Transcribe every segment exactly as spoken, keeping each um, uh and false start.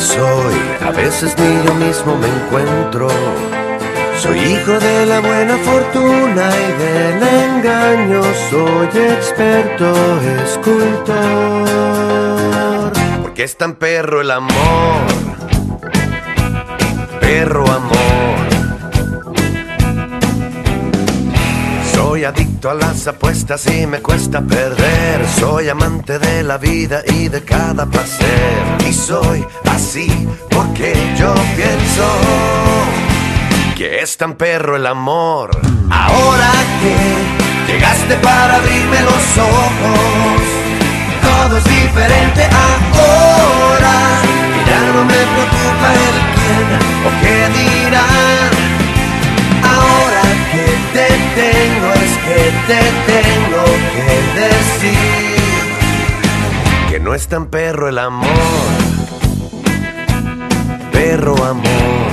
soy, a veces ni yo mismo me encuentro. Soy hijo de la buena fortuna y del engaño, soy experto escultor. Porque es tan perro el amor, perro amor. Soy adicto a las apuestas y me cuesta perder. Soy amante de la vida y de cada placer. Y soy así porque yo pienso que es tan perro el amor. Ahora que llegaste para abrirme los ojos, todo es diferente ahora. Y ya no me preocupa el quién o qué dirán. Ahora que te tengo es que te tengo que decir que no es tan perro el amor, perro amor.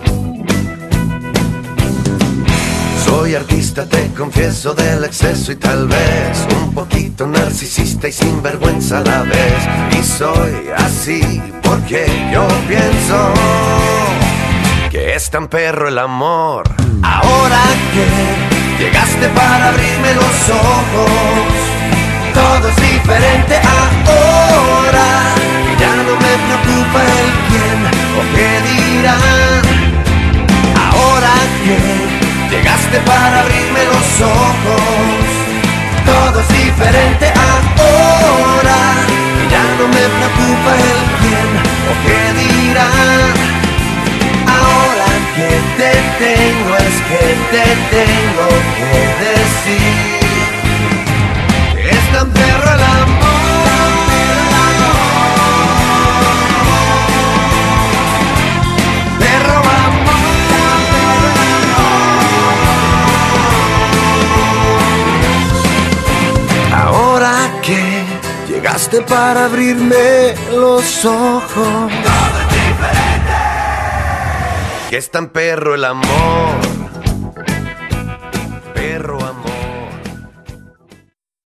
Soy artista, te confieso, del exceso y tal vez un poquito narcisista y sinvergüenza a la vez. Y soy así porque yo pienso que es tan perro el amor. Ahora que llegaste para abrirme los ojos, todo es diferente ahora. Y ya no me preocupa el quién o qué dirán. Ahora que llegaste para abrirme los ojos, todo es diferente ahora. Y ya no me preocupa el quién o qué dirán. Ahora que te tengo es que te tengo que decir que es tan perro el amor, perro amor. Ahora que llegaste para abrirme los ojos, que es tan perro el amor, perro amor.